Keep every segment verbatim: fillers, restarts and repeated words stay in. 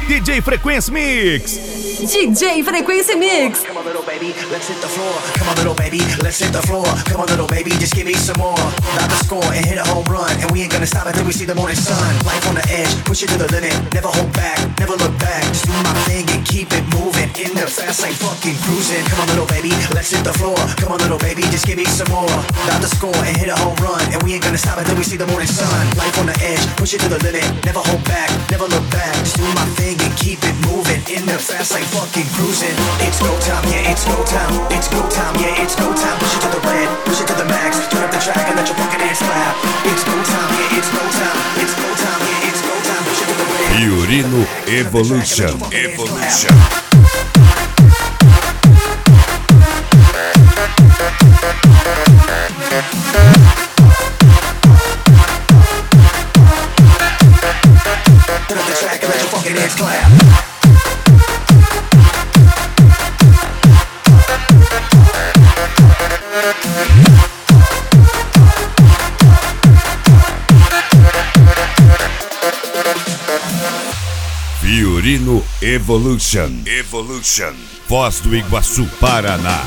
D J Frequency Mix. D J Frequency Mix. Come on, little baby, let's hit the floor. Come on, little baby, let's hit the floor. Come on, little baby, just give me some more. Not the score and hit a home run, and we ain't gonna stop until we see the morning sun. Life on the edge, push it to the limit. Never hold back, never look back. Just do my thing and keep it moving. In the fast lane, fucking cruising. Come on, little baby, let's hit the floor. Come on, little baby, just give me some more. Not the score and hit a home run, and we ain't gonna stop until we see the morning sun. Life on the edge, push it to the limit. Never hold back, never look back. Just do my thing and keep it moving. In the fast lane, fucking cruising. It's go time, yeah, it's go time. It's go time, yeah, it's go time. Push it to the red, push it to the max. Turn up the track and let your fucking hands clap. It's go time, yeah, it's go time. It's go time, yeah, it's go time. Push it to the red. Fiorino Evolution. Evolution. Turn up the track and let your fucking hands clap. Fiorino Evolution. Evolution. Foz do Iguaçu, Paraná.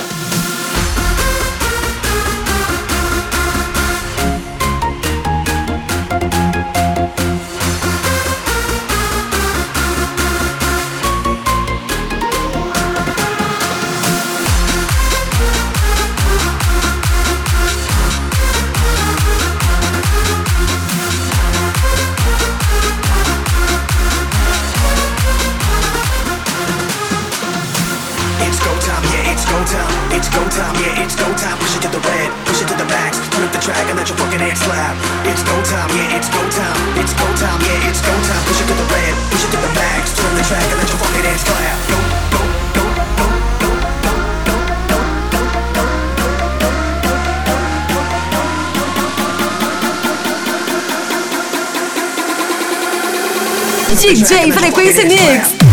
It's go time, yeah, it's go time. Push it to the red, push it to the max. Turn up the track and let your fucking hands clap. It's go time, yeah, it's go time. It's go time, yeah, it's go time. Push it to the red, push it to the max. Turn up the track and let your fucking hands clap. Go, go, go, go, go, go, go, go, go. D J Frequency Mix.